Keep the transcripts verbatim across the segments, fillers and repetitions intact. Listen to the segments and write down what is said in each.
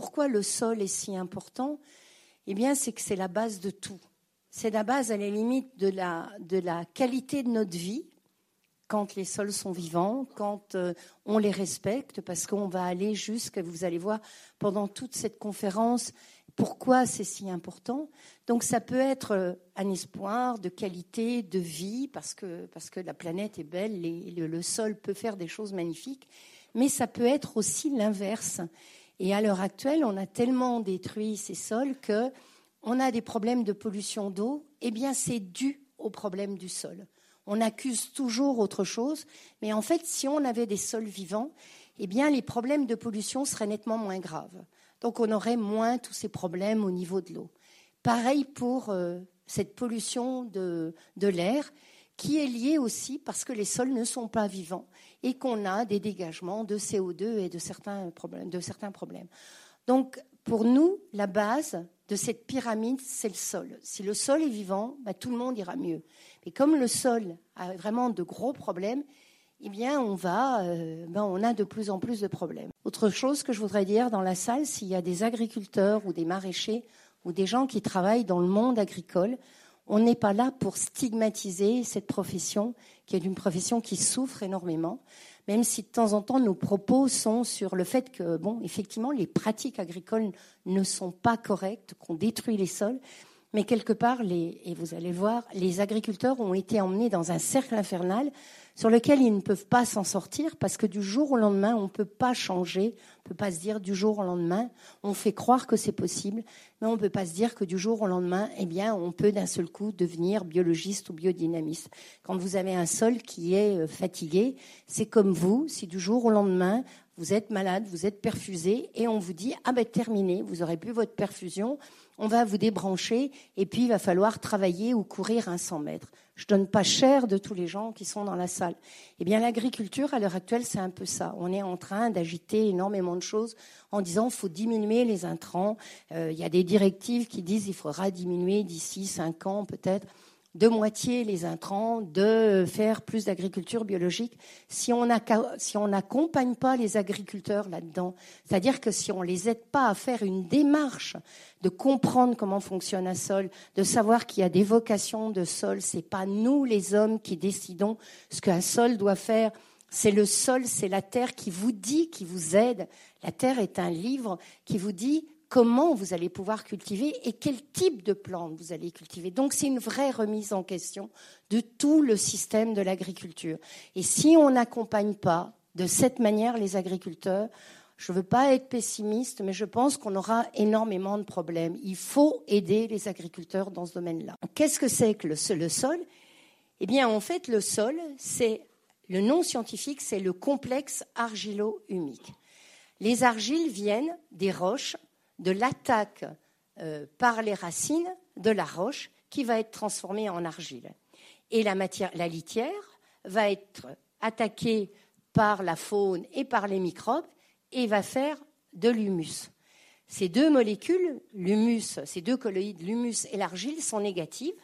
pourquoi le sol est si important ? Eh bien, c'est que c'est la base de tout. C'est la base, à la limite, de la, de la qualité de notre vie, quand les sols sont vivants, quand euh, on les respecte, parce qu'on va aller jusqu'à, vous allez voir, pendant toute cette conférence, pourquoi c'est si important. Donc ça peut être un espoir de qualité de vie, parce que, parce que la planète est belle, les, le, le sol peut faire des choses magnifiques, mais ça peut être aussi l'inverse. Et à l'heure actuelle, on a tellement détruit ces sols qu'on a des problèmes de pollution d'eau. Eh bien, c'est dû au problème du sol. On accuse toujours autre chose, mais en fait, si on avait des sols vivants, eh bien, les problèmes de pollution seraient nettement moins graves. Donc, on aurait moins tous ces problèmes au niveau de l'eau. Pareil pour euh, cette pollution de, de l'air, qui est liée aussi parce que les sols ne sont pas vivants et qu'on a des dégagements de C O deux et de certains problèmes. De certains problèmes. Donc, pour nous, la base de cette pyramide, c'est le sol. Si le sol est vivant, bah, tout le monde ira mieux. Mais comme le sol a vraiment de gros problèmes, eh bien, on va, euh, ben, on a de plus en plus de problèmes. Autre chose que je voudrais dire dans la salle, s'il y a des agriculteurs ou des maraîchers ou des gens qui travaillent dans le monde agricole, on n'est pas là pour stigmatiser cette profession, qui est une profession qui souffre énormément, même si de temps en temps nos propos sont sur le fait que, bon, effectivement, les pratiques agricoles ne sont pas correctes, qu'on détruit les sols, mais quelque part, les, et vous allez voir, les agriculteurs ont été emmenés dans un cercle infernal sur lequel ils ne peuvent pas s'en sortir parce que du jour au lendemain, on ne peut pas changer, on ne peut pas se dire du jour au lendemain, on fait croire que c'est possible, mais on ne peut pas se dire que du jour au lendemain, eh bien, on peut d'un seul coup devenir biologiste ou biodynamiste. Quand vous avez un sol qui est fatigué, c'est comme vous, si du jour au lendemain, vous êtes malade, vous êtes perfusé et on vous dit « Ah ben terminé, vous aurez plus votre perfusion ». On va vous débrancher et puis il va falloir travailler ou courir un cent mètres. Je ne donne pas cher de tous les gens qui sont dans la salle. Eh bien, l'agriculture, à l'heure actuelle, c'est un peu ça. On est en train d'agiter énormément de choses en disant qu'il faut diminuer les intrants. Euh, il y a des directives qui disent qu'il faudra diminuer d'ici cinq ans peut-être de moitié les intrants, de faire plus d'agriculture biologique. Si on a, si on n'accompagne pas les agriculteurs là-dedans, c'est-à-dire que si on les aide pas à faire une démarche de comprendre comment fonctionne un sol, de savoir qu'il y a des vocations de sol, c'est pas nous les hommes qui décidons ce qu'un sol doit faire. C'est le sol, c'est la terre qui vous dit, qui vous aide. La terre est un livre qui vous dit comment vous allez pouvoir cultiver et quel type de plantes vous allez cultiver. Donc, c'est une vraie remise en question de tout le système de l'agriculture. Et si on n'accompagne pas de cette manière les agriculteurs, je ne veux pas être pessimiste, mais je pense qu'on aura énormément de problèmes. Il faut aider les agriculteurs dans ce domaine-là. Qu'est-ce que c'est que le, le sol ? Eh bien, en fait, le sol, c'est, le nom scientifique, c'est le complexe argilo-humique. Les argiles viennent des roches, de l'attaque euh, par les racines de la roche qui va être transformée en argile. Et la, matière, la litière va être attaquée par la faune et par les microbes et va faire de l'humus. Ces deux molécules, l'humus, ces deux colloïdes, l'humus et l'argile, sont négatives.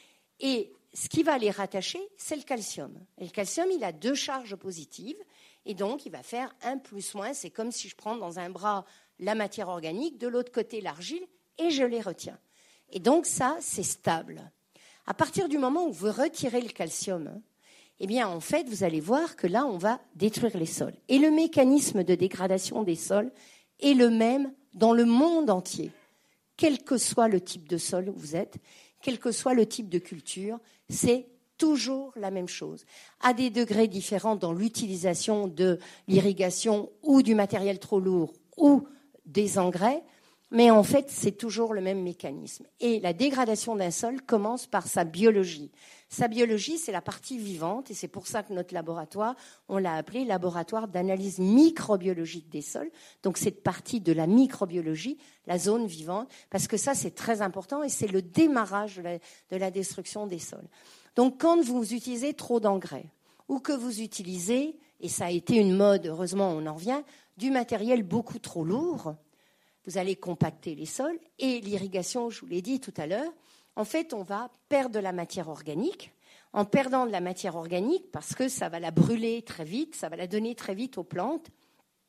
Et ce qui va les rattacher, c'est le calcium. Et le calcium, il a deux charges positives. Et donc, il va faire un plus moins. C'est comme si je prends dans un bras la matière organique, de l'autre côté l'argile, et je les retiens. Et donc ça, c'est stable. À partir du moment où vous retirez le calcium, eh bien, en fait, vous allez voir que là, on va détruire les sols. Et le mécanisme de dégradation des sols est le même dans le monde entier. Quel que soit le type de sol où vous êtes, quel que soit le type de culture, c'est toujours la même chose, à des degrés différents dans l'utilisation de l'irrigation ou du matériel trop lourd ou des engrais, mais en fait, c'est toujours le même mécanisme. Et la dégradation d'un sol commence par sa biologie. Sa biologie, c'est la partie vivante, et c'est pour ça que notre laboratoire, on l'a appelé laboratoire d'analyse microbiologique des sols. Donc, cette partie de la microbiologie, la zone vivante, parce que ça, c'est très important, et c'est le démarrage de la, de la destruction des sols. Donc, quand vous utilisez trop d'engrais, ou que vous utilisez, et ça a été une mode, heureusement, on en revient, du matériel beaucoup trop lourd, vous allez compacter les sols et l'irrigation, je vous l'ai dit tout à l'heure, en fait, on va perdre de la matière organique. En perdant de la matière organique, parce que ça va la brûler très vite, ça va la donner très vite aux plantes,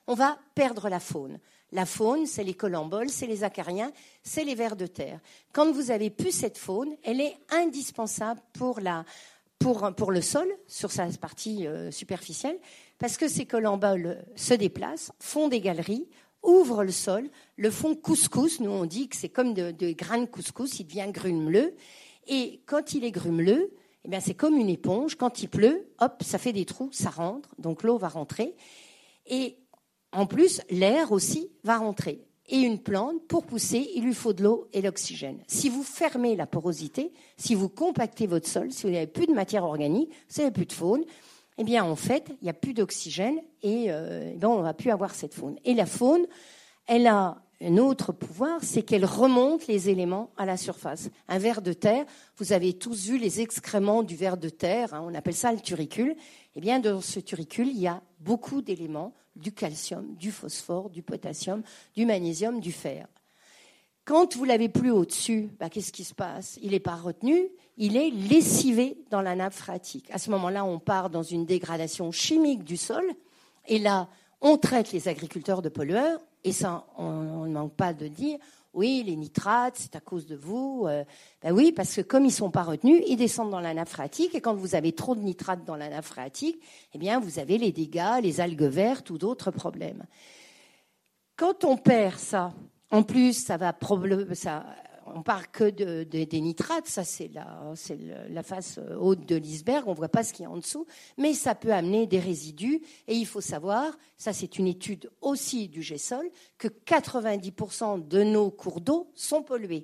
on va perdre la faune. La faune, c'est les colamboles, c'est les acariens, c'est les vers de terre. Quand vous avez plus cette faune, elle est indispensable pour, la, pour, pour le sol, sur sa partie euh, superficielle, parce que ces colamboles se déplacent, font des galeries, ouvrent le sol, le font couscous. Nous, on dit que c'est comme de, de grains de couscous, il devient grumeleux. Et quand il est grumeleux, eh bien, c'est comme une éponge. Quand il pleut, hop, ça fait des trous, ça rentre. Donc l'eau va rentrer. Et en plus, l'air aussi va rentrer. Et une plante, pour pousser, il lui faut de l'eau et l'oxygène. Si vous fermez la porosité, si vous compactez votre sol, si vous n'avez plus de matière organique, si vous n'avez plus de faune, eh bien, en fait, il n'y a plus d'oxygène et euh, ben, on ne va plus avoir cette faune. Et la faune, elle a un autre pouvoir, c'est qu'elle remonte les éléments à la surface. Un ver de terre, vous avez tous vu les excréments du ver de terre, hein, on appelle ça le turicule. Eh bien, dans ce turicule, il y a beaucoup d'éléments, du calcium, du phosphore, du potassium, du magnésium, du fer. Quand vous l'avez plus au-dessus, bah, qu'est-ce qui se passe? Il n'est pas retenu, il est lessivé dans la nappe phréatique. À ce moment-là, on part dans une dégradation chimique du sol. Et là, on traite les agriculteurs de pollueurs. Et ça, on ne manque pas de dire, oui, les nitrates, c'est à cause de vous. Euh, ben oui, parce que comme ils ne sont pas retenus, ils descendent dans la nappe phréatique. Et quand vous avez trop de nitrates dans la nappe phréatique, eh bien, vous avez les dégâts, les algues vertes ou d'autres problèmes. Quand on perd ça, en plus, ça va problème, ça, on parle que de, de, des nitrates, ça c'est la, c'est la face haute de l'iceberg, on ne voit pas ce qu'il y a en dessous, mais ça peut amener des résidus. Et il faut savoir, ça c'est une étude aussi du GESOL, que quatre-vingt-dix pour cent de nos cours d'eau sont pollués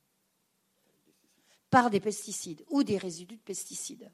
par des pesticides ou des résidus de pesticides,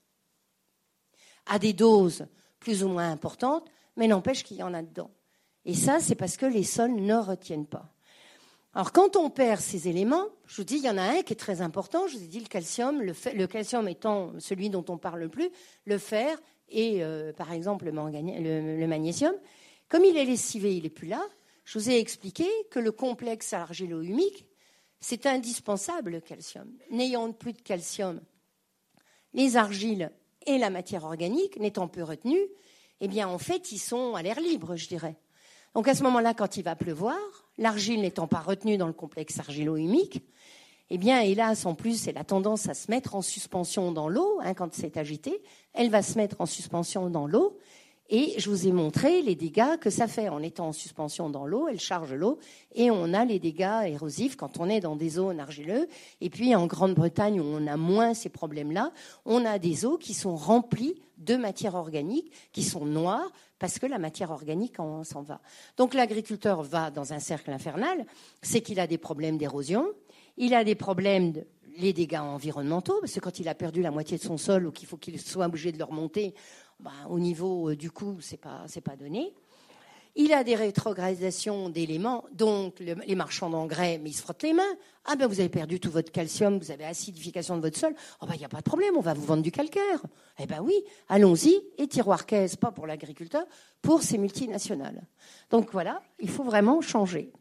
à des doses plus ou moins importantes, mais n'empêche qu'il y en a dedans. Et ça, c'est parce que les sols ne retiennent pas. Alors, quand on perd ces éléments, je vous dis, il y en a un qui est très important. Je vous ai dit le calcium, le, fer, le calcium étant celui dont on parle le plus, le fer et, euh, par exemple, le, mangani- le, le magnésium. Comme il est lessivé, il n'est plus là. Je vous ai expliqué que le complexe argilo-humique, c'est indispensable, le calcium. N'ayant plus de calcium, les argiles et la matière organique, n'étant peu retenues, eh bien, en fait, ils sont à l'air libre, je dirais. Donc, à ce moment-là, quand il va pleuvoir, l'argile n'étant pas retenue dans le complexe argilo-humique, eh bien, hélas, en plus, elle a tendance à se mettre en suspension dans l'eau, hein, quand c'est agité. Elle va se mettre en suspension dans l'eau. Et je vous ai montré les dégâts que ça fait. En étant en suspension dans l'eau, elle charge l'eau. Et on a les dégâts érosifs quand on est dans des zones argileuses. Et puis, en Grande-Bretagne, où on a moins ces problèmes-là, on a des eaux qui sont remplies de matière organique, qui sont noires, parce que la matière organique en, s'en va. Donc l'agriculteur va dans un cercle infernal, c'est qu'il a des problèmes d'érosion, il a des problèmes, de, les dégâts environnementaux, parce que quand il a perdu la moitié de son sol ou qu'il faut qu'il soit obligé de le remonter, ben, au niveau euh, du coup, c'est pas, c'est pas donné. Il a des rétrogradations d'éléments, donc le, les marchands d'engrais, mais ils se frottent les mains. Ah ben vous avez perdu tout votre calcium, vous avez acidification de votre sol. Oh ben il n'y a pas de problème, on va vous vendre du calcaire. Eh ben oui, allons-y. Et tiroir caisse, pas pour l'agriculteur, pour ces multinationales. Donc voilà, il faut vraiment changer.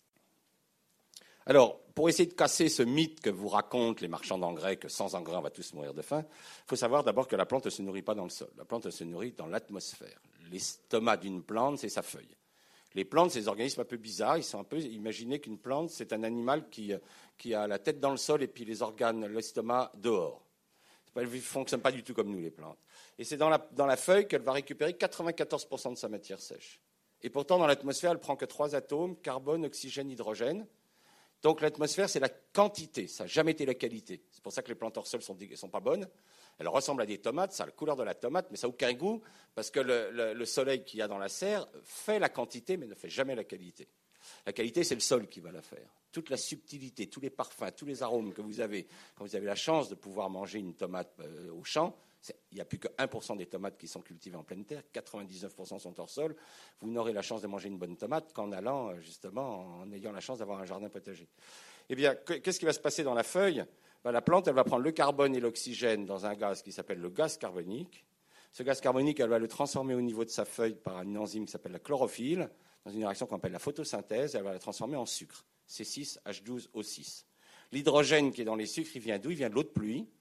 Alors, pour essayer de casser ce mythe que vous racontent les marchands d'engrais, que sans engrais on va tous mourir de faim, il faut savoir d'abord que la plante ne se nourrit pas dans le sol. La plante se nourrit dans l'atmosphère. L'estomac d'une plante, c'est sa feuille. Les plantes, c'est des organismes un peu bizarres. Ils sont un peu. Imaginez qu'une plante, c'est un animal qui, qui a la tête dans le sol et puis les organes, l'estomac dehors. Elles ne fonctionnent pas du tout comme nous, les plantes. Et c'est dans la, dans la feuille qu'elle va récupérer quatre-vingt-quatorze pour cent de sa matière sèche. Et pourtant, dans l'atmosphère, elle ne prend que trois atomes, carbone, oxygène, hydrogène. Donc l'atmosphère, c'est la quantité, ça n'a jamais été la qualité. C'est pour ça que les plantes hors sol ne sont pas bonnes. Elles ressemblent à des tomates, ça a la couleur de la tomate, mais ça n'a aucun goût, parce que le, le, le soleil qu'il y a dans la serre fait la quantité, mais ne fait jamais la qualité. La qualité, c'est le sol qui va la faire. Toute la subtilité, tous les parfums, tous les arômes que vous avez, quand vous avez la chance de pouvoir manger une tomate euh, au champ, il n'y a plus que un pour cent des tomates qui sont cultivées en pleine terre, quatre-vingt-dix-neuf pour cent sont hors sol. Vous n'aurez la chance de manger une bonne tomate qu'en allant, justement, en ayant la chance d'avoir un jardin potager. Eh bien, qu'est-ce qui va se passer dans la feuille ? Ben, la plante, elle va prendre le carbone et l'oxygène dans un gaz qui s'appelle le gaz carbonique. Ce gaz carbonique, elle va le transformer au niveau de sa feuille par une enzyme qui s'appelle la chlorophylle, dans une réaction qu'on appelle la photosynthèse, elle va la transformer en sucre, C six H douze O six. L'hydrogène qui est dans les sucres, il vient d'où ? Il vient de l'eau de pluie.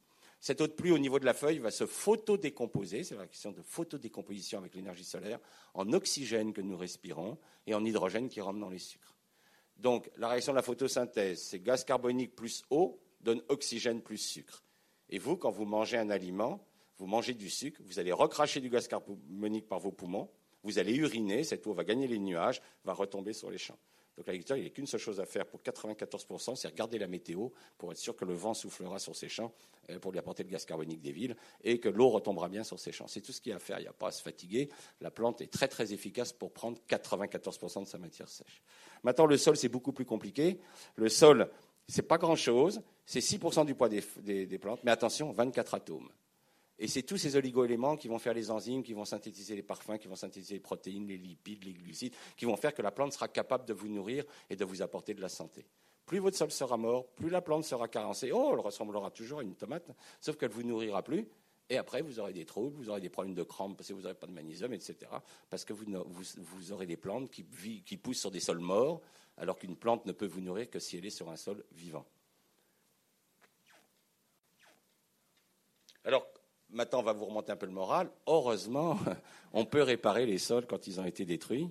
Cette eau de pluie au niveau de la feuille va se photodécomposer, c'est la question de photodécomposition avec l'énergie solaire, en oxygène que nous respirons et en hydrogène qui rentre dans les sucres. Donc la réaction de la photosynthèse, c'est gaz carbonique plus eau donne oxygène plus sucre. Et vous, quand vous mangez un aliment, vous mangez du sucre, vous allez recracher du gaz carbonique par vos poumons, vous allez uriner, cette eau va gagner les nuages, va retomber sur les champs. Donc l'agriculteur, il n'a qu'une seule chose à faire pour quatre-vingt-quatorze pour cent, c'est regarder la météo pour être sûr que le vent soufflera sur ces champs pour lui apporter le gaz carbonique des villes et que l'eau retombera bien sur ces champs. C'est tout ce qu'il y a à faire, il n'y a pas à se fatiguer. La plante est très très efficace pour prendre quatre-vingt-quatorze pour cent de sa matière sèche. Maintenant, le sol, c'est beaucoup plus compliqué. Le sol, ce n'est pas grand-chose, c'est six pour cent du poids des, des, des plantes, mais attention, vingt-quatre atomes. Et c'est tous ces oligo-éléments qui vont faire les enzymes, qui vont synthétiser les parfums, qui vont synthétiser les protéines, les lipides, les glucides, qui vont faire que la plante sera capable de vous nourrir et de vous apporter de la santé. Plus votre sol sera mort, plus la plante sera carencée. Oh, elle ressemblera toujours à une tomate, sauf qu'elle ne vous nourrira plus. Et après, vous aurez des troubles, vous aurez des problèmes de crampes parce que vous n'aurez pas de magnésium, et cetera. Parce que vous, vous, vous aurez des plantes qui, qui poussent sur des sols morts, alors qu'une plante ne peut vous nourrir que si elle est sur un sol vivant. Alors, maintenant, on va vous remonter un peu le moral. Heureusement, on peut réparer les sols quand ils ont été détruits.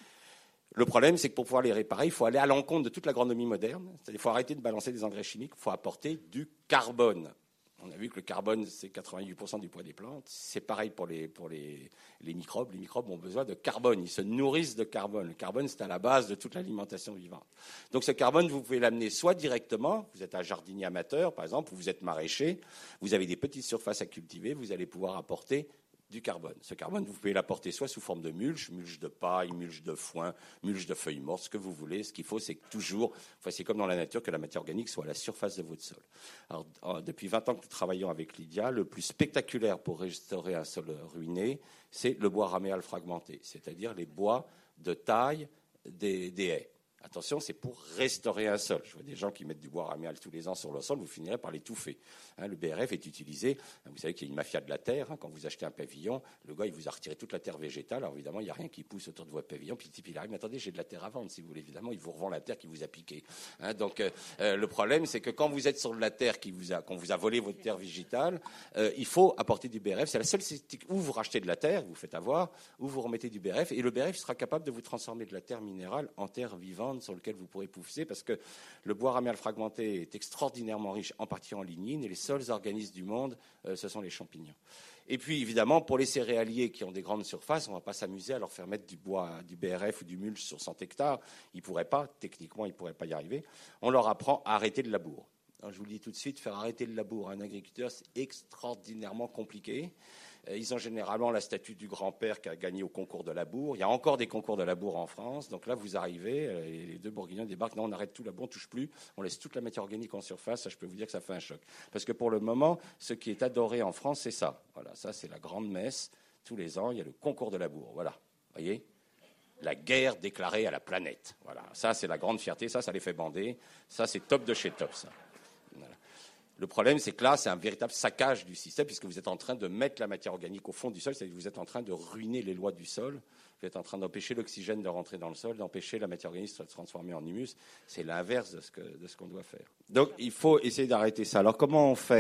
Le problème, c'est que pour pouvoir les réparer, il faut aller à l'encontre de toute l'agronomie moderne. C'est-à-dire qu'il faut arrêter de balancer des engrais chimiques, il faut apporter du carbone. On a vu que le carbone, c'est quatre-vingt-huit pour cent du poids des plantes. C'est pareil pour les, pour les, les microbes. Les microbes ont besoin de carbone. Ils se nourrissent de carbone. Le carbone, c'est à la base de toute l'alimentation vivante. Donc ce carbone, vous pouvez l'amener soit directement, vous êtes un jardinier amateur, par exemple, ou vous êtes maraîcher, vous avez des petites surfaces à cultiver, vous allez pouvoir apporter du carbone. Ce carbone, vous pouvez l'apporter soit sous forme de mulch, mulch de paille, mulch de foin, mulch de feuilles mortes, ce que vous voulez. Ce qu'il faut, c'est que toujours, enfin, c'est comme dans la nature, que la matière organique soit à la surface de votre sol. Alors, depuis vingt ans que nous travaillons avec Lydia, le plus spectaculaire pour restaurer un sol ruiné, c'est le bois raméal fragmenté, c'est-à-dire les bois de taille des, des haies. Attention, c'est pour restaurer un sol. Je vois des gens qui mettent du bois raméal tous les ans sur leur sol, vous finirez par l'étouffer. Hein, le B R F est utilisé, vous savez qu'il y a une mafia de la terre. Hein, quand vous achetez un pavillon, le gars, il vous a retiré toute la terre végétale. Alors évidemment, il n'y a rien qui pousse autour de votre pavillon. Puis le type, il arrive, mais attendez, j'ai de la terre à vendre, si vous voulez. Évidemment, il vous revend la terre qui vous a piqué. Hein, donc euh, le problème, c'est que quand vous êtes sur de la terre, qui vous a, qu'on vous a volé votre terre végétale, euh, il faut apporter du B R F. C'est la seule où vous rachetez de la terre, vous faites avoir, ou vous remettez du B R F. Et le B R F sera capable de vous transformer de la terre minérale en terre vivante sur laquelle vous pourrez pousser, parce que le bois raméal fragmenté est extraordinairement riche, en partie en lignine, et les seuls organismes du monde, euh, ce sont les champignons. Et puis, évidemment, pour les céréaliers qui ont des grandes surfaces, on ne va pas s'amuser à leur faire mettre du bois, du B R F ou du mulch sur cent hectares. Ils ne pourraient pas, techniquement, ils ne pourraient pas y arriver. On leur apprend à arrêter le labour. Alors, je vous le dis tout de suite, faire arrêter le labour à un agriculteur, c'est extraordinairement compliqué. Ils ont généralement la statue du grand-père qui a gagné au concours de labour. Il y a encore des concours de labour en France. Donc là, vous arrivez, les deux Bourguignons débarquent. Non, on arrête tout labour, on ne touche plus. On laisse toute la matière organique en surface. Ça, je peux vous dire que ça fait un choc. Parce que pour le moment, ce qui est adoré en France, c'est ça. Voilà, ça, c'est la grande messe. Tous les ans, il y a le concours de labour. Voilà, vous voyez ? La guerre déclarée à la planète. Voilà, ça, c'est la grande fierté. Ça, ça les fait bander. Ça, c'est top de chez top, ça. Voilà. Le problème, c'est que là, c'est un véritable saccage du système, puisque vous êtes en train de mettre la matière organique au fond du sol, c'est-à-dire que vous êtes en train de ruiner les lois du sol, vous êtes en train d'empêcher l'oxygène de rentrer dans le sol, d'empêcher la matière organique de se transformer en humus. C'est l'inverse de ce que, de ce qu'on doit faire. Donc, il faut essayer d'arrêter ça. Alors, comment on fait ?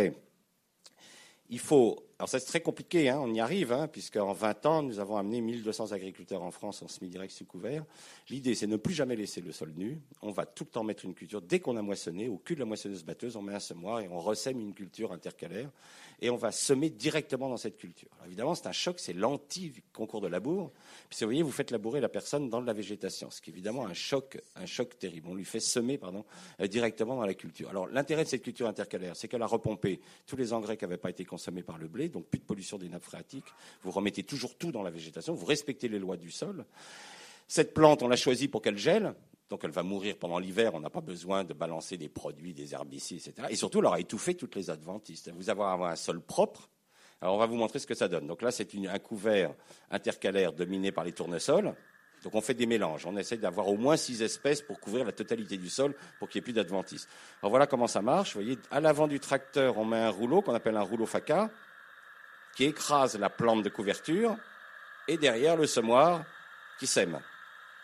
Il faut... Alors, ça, c'est très compliqué, hein, on y arrive, hein, puisqu'en vingt ans, nous avons amené mille deux cents agriculteurs en France en semi-direct sous couvert. L'idée, c'est de ne plus jamais laisser le sol nu. On va tout le temps mettre une culture. Dès qu'on a moissonné, au cul de la moissonneuse-batteuse, on met un semoir et on ressème une culture intercalaire. Et on va semer directement dans cette culture. Alors, évidemment, c'est un choc, c'est l'anti-concours de labour. Puis, vous voyez, vous faites labourer la personne dans de la végétation, ce qui est évidemment un choc, un choc terrible. On lui fait semer pardon, euh, directement dans la culture. Alors, l'intérêt de cette culture intercalaire, c'est qu'elle a repompé tous les engrais qui n'avaient pas été consommés par le blé, donc plus de pollution des nappes phréatiques. Vous remettez toujours tout dans la végétation, vous respectez les lois du sol. Cette plante, on l'a choisie pour qu'elle gèle. Donc, elle va mourir pendant l'hiver. On n'a pas besoin de balancer des produits, des herbicides, et cetera. Et surtout, elle aura étouffé toutes les adventistes. Vous allez avoir un sol propre. Alors, on va vous montrer ce que ça donne. Donc là, c'est une, un couvert intercalaire dominé par les tournesols. Donc, on fait des mélanges. On essaie d'avoir au moins six espèces pour couvrir la totalité du sol pour qu'il n'y ait plus d'adventistes. Alors, voilà comment ça marche. Vous voyez, à l'avant du tracteur, on met un rouleau qu'on appelle un rouleau faca qui écrase la plante de couverture et derrière, le semoir qui sème.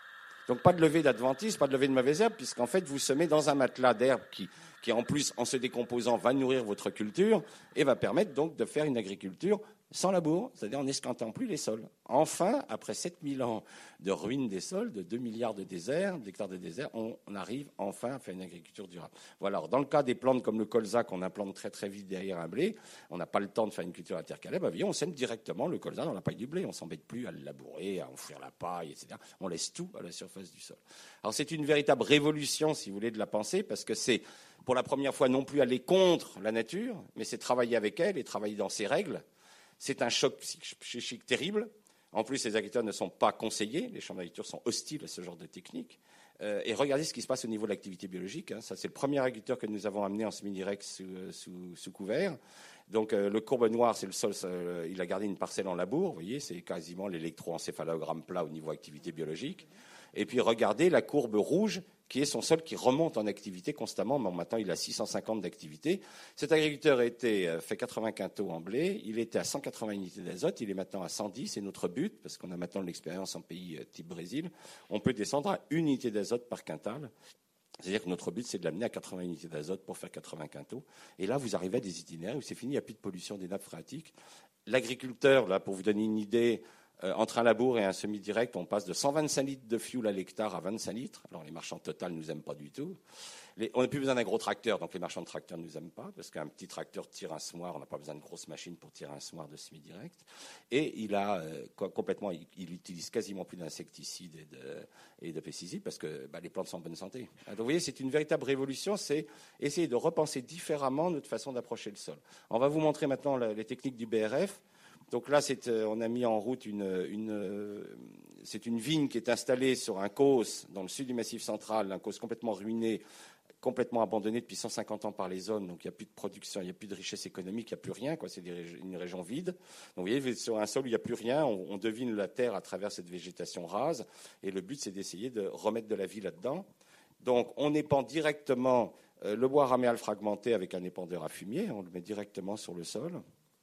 Donc pas de levée d'adventice, pas de levée de mauvaises herbes, puisqu'en fait vous semez dans un matelas d'herbes qui, qui en plus en se décomposant va nourrir votre culture et va permettre donc de faire une agriculture sans labour, c'est-à-dire en n'esquintant plus les sols. Enfin, après sept mille ans de ruine des sols, de deux milliards de déserts, d'hectares de déserts, on, on arrive enfin à faire une agriculture durable. Voilà. Alors, dans le cas des plantes comme le colza qu'on implante très très vite derrière un blé, on n'a pas le temps de faire une culture intercalaire, bah, on sème directement le colza dans la paille du blé. On ne s'embête plus à le labourer, à enfouir la paille, et cetera. On laisse tout à la surface du sol. Alors c'est une véritable révolution, si vous voulez, de la pensée, parce que c'est pour la première fois non plus aller contre la nature, mais c'est travailler avec elle et travailler dans ses règles. C'est un choc psychique terrible. En plus, les agriculteurs ne sont pas conseillés. Les chambres d'agriculture sont hostiles à ce genre de technique. Euh, et regardez ce qui se passe au niveau de l'activité biologique. Hein. Ça, c'est le premier agriculteur que nous avons amené en semi-direct sous, sous, sous couvert. Donc, euh, le courbe noir, c'est le sol. Ça, euh, il a gardé une parcelle en labour. Vous voyez, c'est quasiment l'électroencéphalogramme plat au niveau activité biologique. Et puis, regardez la courbe rouge, qui est son sol qui remonte en activité constamment. Mais maintenant, il a six cent cinquante d'activité. Cet agriculteur était, fait quatre-vingts quintaux en blé. Il était à cent quatre-vingts unités d'azote. Il est maintenant à cent dix. C'est notre but, parce qu'on a maintenant de l'expérience en pays type Brésil. On peut descendre à une unité d'azote par quintal. C'est-à-dire que notre but, c'est de l'amener à quatre-vingts unités d'azote pour faire quatre-vingts quintaux. Et là, vous arrivez à des itinéraires où c'est fini, il n'y a plus de pollution des nappes phréatiques. L'agriculteur, là, pour vous donner une idée, Euh, entre un labour et un semi-direct, on passe de cent vingt-cinq litres de fioul à l'hectare à vingt-cinq litres. Alors, les marchands de Total ne nous aiment pas du tout. Les, on n'a plus besoin d'un gros tracteur, donc les marchands de tracteurs ne nous aiment pas, parce qu'un petit tracteur tire un semoir, on n'a pas besoin de grosses machines pour tirer un semoir de semi-direct. Et il a euh, complètement, il, il utilise quasiment plus d'insecticides et de, et de pesticides, parce que bah, les plantes sont en bonne santé. Donc, vous voyez, c'est une véritable révolution, c'est essayer de repenser différemment notre façon d'approcher le sol. On va vous montrer maintenant la, les techniques du B R F. Donc là, c'est, on a mis en route une, une, c'est une vigne qui est installée sur un causse dans le sud du Massif central, un causse complètement ruiné, complètement abandonné depuis cent cinquante ans par les hommes. Donc il n'y a plus de production, il n'y a plus de richesse économique, il n'y a plus rien, quoi. C'est des, une région vide. Donc vous voyez, sur un sol où il n'y a plus rien, on, on devine la terre à travers cette végétation rase. Et le but, c'est d'essayer de remettre de la vie là-dedans. Donc on épand directement euh, le bois raméal fragmenté avec un épandeur à fumier, on le met directement sur le sol.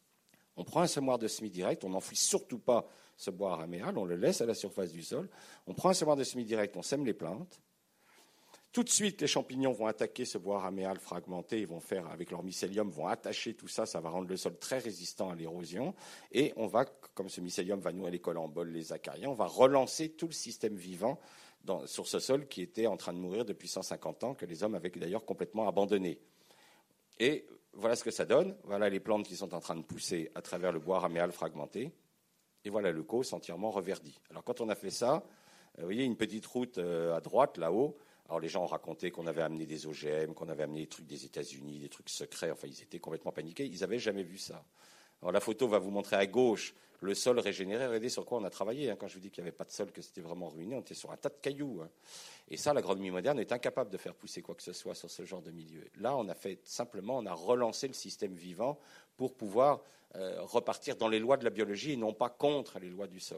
On prend un semoir de semi-direct, on n'enfouit surtout pas ce bois raméal, on le laisse à la surface du sol. On prend un semoir de semi-direct, on sème les plantes. Tout de suite, les champignons vont attaquer ce bois raméal fragmenté, ils vont faire, avec leur mycélium, vont attacher tout ça, ça va rendre le sol très résistant à l'érosion. Et on va, comme ce mycélium va nourrir les colamboles, les acariens, on va relancer tout le système vivant dans, sur ce sol qui était en train de mourir depuis cent cinquante ans, que les hommes avaient d'ailleurs complètement abandonné. Et voilà ce que ça donne. Voilà les plantes qui sont en train de pousser à travers le bois raméal fragmenté. Et voilà le causse entièrement reverdi. Alors quand on a fait ça, vous voyez une petite route à droite, là-haut. Alors les gens ont raconté qu'on avait amené des O G M, qu'on avait amené des trucs des États-Unis, des trucs secrets. Enfin, ils étaient complètement paniqués. Ils n'avaient jamais vu ça. Alors la photo va vous montrer à gauche le sol régénéré. Regardez sur quoi on a travaillé. Hein. Quand je vous dis qu'il n'y avait pas de sol, que c'était vraiment ruiné, on était sur un tas de cailloux. Hein. Et ça, l'agronomie moderne est incapable de faire pousser quoi que ce soit sur ce genre de milieu. Là, on a fait simplement, on a relancé le système vivant pour pouvoir euh, repartir dans les lois de la biologie et non pas contre les lois du sol.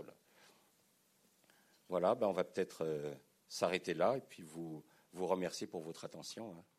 Voilà, ben on va peut-être euh, s'arrêter là et puis vous, vous remercier pour votre attention. Hein.